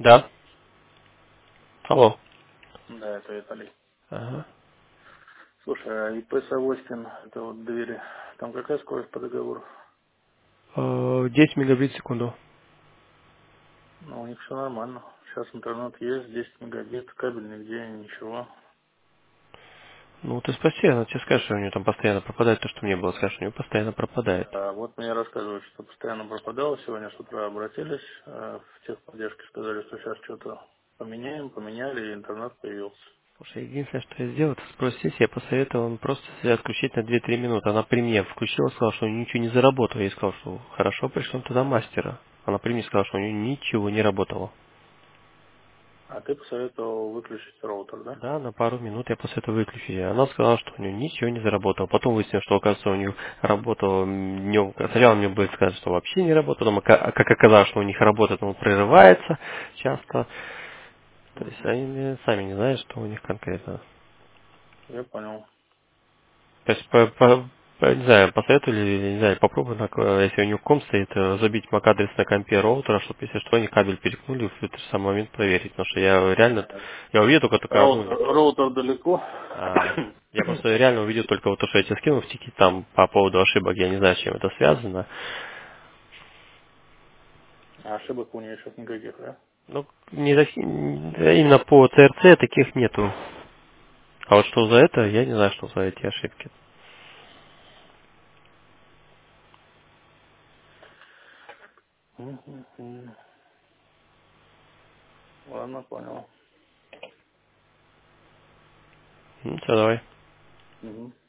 Да. Алло. Да, это Виталий. Ага. Слушай, а ИП Савостин, это вот двери, там какая скорость по договору? 10 мегабит в секунду. Ну, у них все нормально. Сейчас интернет есть, 10 мегабит, кабель нигде, ничего. Ну, ты спроси, она тебе скажет, что у нее там постоянно пропадает то, что мне было сказать, что у нее постоянно пропадает. А вот мне рассказывают, что постоянно пропадало. Сегодня с утра обратились в техподдержке, сказали, что сейчас что-то поменяем, поменяли, и интернет появился. Слушай, единственное, что я сделал, ты спроси, я посоветовал он просто себя отключить на 2-3 минуты. Она при мне включила, сказала, что у нее ничего не заработало. Я ей сказал, что хорошо, пришлем туда мастера. Она при мне сказала, что у нее ничего не работало. А ты посоветовал выключить роутер, да? Да, на пару минут я после этого выключил. Она сказала, что у нее ничего не заработало. Потом выяснилось, что, оказывается, у нее работало днем. Сначала мне было сказать, что вообще не работало. Потом, как оказалось, что у них работает, он прерывается часто. То есть Угу. они сами не знают, что у них конкретно. Я понял. То есть, не знаю, посоветовали, не знаю, попробуй, если у него ком стоит, забить MAC-адрес на компе роутера, чтобы, если что, они кабель перекнули, в этот же самый момент проверить. Потому что я реально, я увидел только одну. Роутер далеко. Я просто реально увидел только вот то, что я тебе скинул в тики там по поводу ошибок. Я не знаю, с чем это связано. А ошибок у нее сейчас никаких, да? Ну, именно по ЦРЦ таких нету. А вот что за это, я не знаю, что за эти ошибки. Мгм. Ладно, понял. Ну, все, давай. Мгм.